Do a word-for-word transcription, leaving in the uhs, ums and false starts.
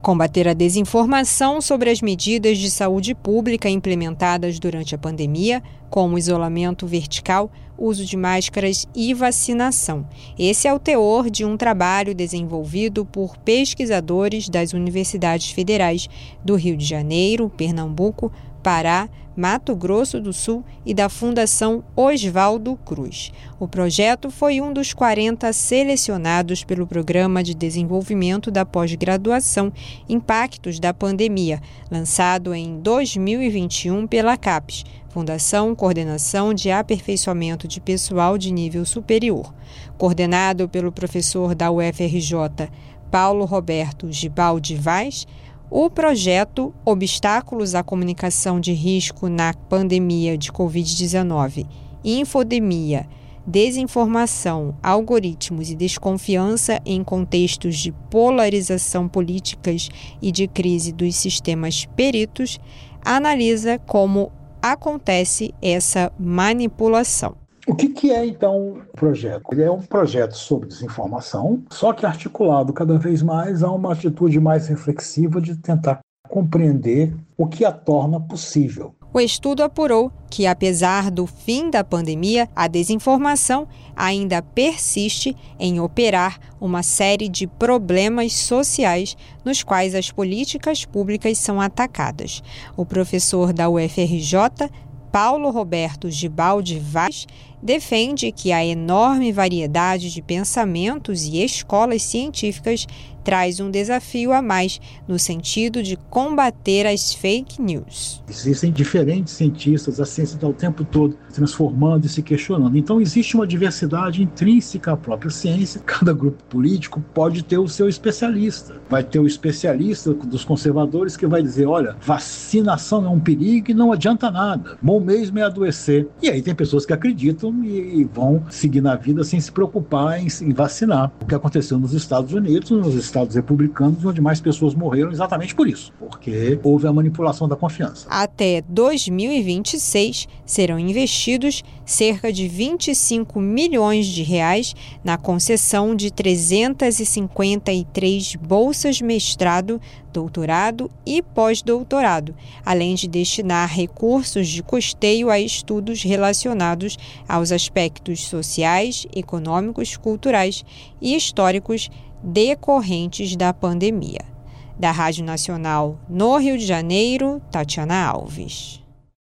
Combater a desinformação sobre as medidas de saúde pública implementadas durante a pandemia, como isolamento vertical, uso de máscaras e vacinação. Esse é o teor de um trabalho desenvolvido por pesquisadores das universidades federais do Rio de Janeiro, Pernambuco, Pará, Mato Grosso do Sul e da Fundação Oswaldo Cruz. O projeto foi um dos quarenta selecionados pelo Programa de Desenvolvimento da Pós-Graduação Impactos da Pandemia, lançado em dois mil e vinte e um pela CAPES, Fundação Coordenação de Aperfeiçoamento de Pessoal de Nível Superior. Coordenado pelo professor da U F R J, Paulo Roberto Gibaldi Vaz, o projeto Obstáculos à Comunicação de Risco na Pandemia de covid dezenove, Infodemia, Desinformação, Algoritmos e Desconfiança em Contextos de Polarização Políticas e de Crise dos Sistemas Peritos, analisa como acontece essa manipulação. O que, que é, então, o projeto? Ele é um projeto sobre desinformação, só que articulado cada vez mais a uma atitude mais reflexiva de tentar compreender o que a torna possível. O estudo apurou que, apesar do fim da pandemia, a desinformação ainda persiste em operar uma série de problemas sociais nos quais as políticas públicas são atacadas. O professor da U F R J, Paulo Roberto Gibaldi Vaz, defende que a enorme variedade de pensamentos e escolas científicas traz um desafio a mais no sentido de combater as fake news. Existem diferentes cientistas, a ciência está o tempo todo transformando e se questionando. Então existe uma diversidade intrínseca à própria ciência. Cada grupo político pode ter o seu especialista. Vai ter o especialista dos conservadores que vai dizer, olha, vacinação é um perigo e não adianta nada. Bom mesmo é adoecer. E aí tem pessoas que acreditam e vão seguir na vida sem se preocupar em, em vacinar. O que aconteceu nos Estados Unidos, nos Estados republicanos, onde mais pessoas morreram exatamente por isso, porque houve a manipulação da confiança. Até dois mil e vinte e seis, serão investidos cerca de vinte e cinco milhões de reais na concessão de trezentas e cinquenta e três bolsas mestrado, doutorado e pós-doutorado, além de destinar recursos de custeio a estudos relacionados aos aspectos sociais, econômicos, culturais e históricos decorrentes da pandemia. Da Rádio Nacional no Rio de Janeiro, Tatiana Alves.